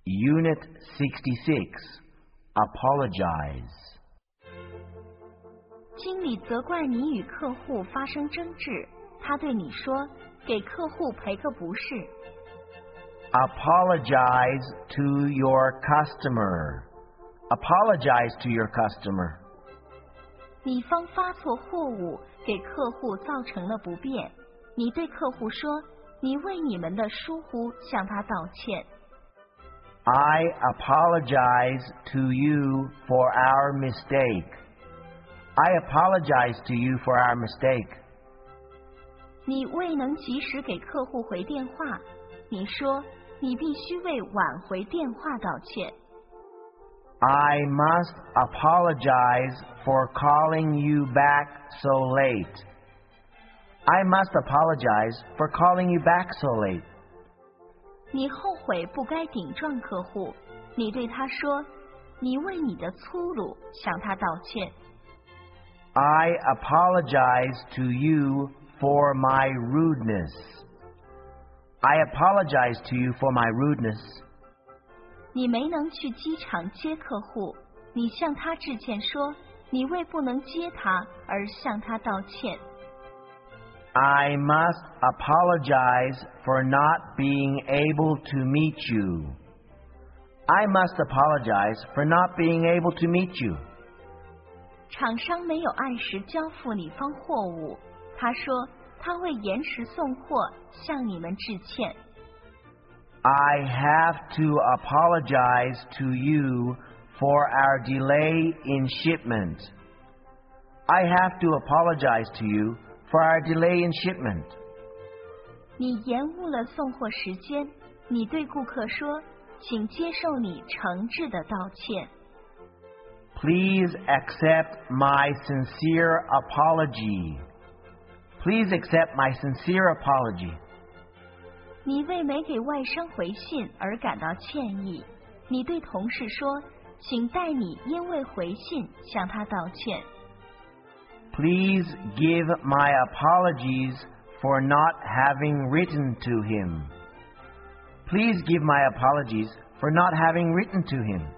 Unit 66 Apologize. 经理责怪你与客户发生争执，他对你说，给客户赔个不是。 Apologize to your customer. Apologize to your customer. 你方发错货物，给客户造成了不便，你对客户说，你为你们的疏忽向他道歉。 I apologize to you for our mistake. I apologize to you for our mistake. 你未能及时给客户回电话，你说你必须为晚回电话道歉。 I must apologize for calling you back so late. I must apologize for calling you back so late. 你后悔不该顶撞客户，你对他说，你为你的粗鲁向他道歉。 I apologize to you for my rudeness. I apologize to you for my rudeness. 你没能去机场接客户，你向他致歉说，你为不能接他而向他道歉。 I must apologize for not being able to meet you. I must apologize for not being able to meet you. 厂商没有按时交付你方货物，他说他会延迟送货，向你们致歉。 I have to apologize to you for our delay in shipment. I have to apologize to you for our delay in shipment. 你延误了送货时间，你对顾客说，请接受你诚挚的道歉。 Please accept my sincere apology. Please accept my sincere apology. 你为没给外商回信而感到歉意，你对同事说，请代你因为回信向他道歉。 Please give my apologies for not having written to him. Please give my apologies for not having written to him.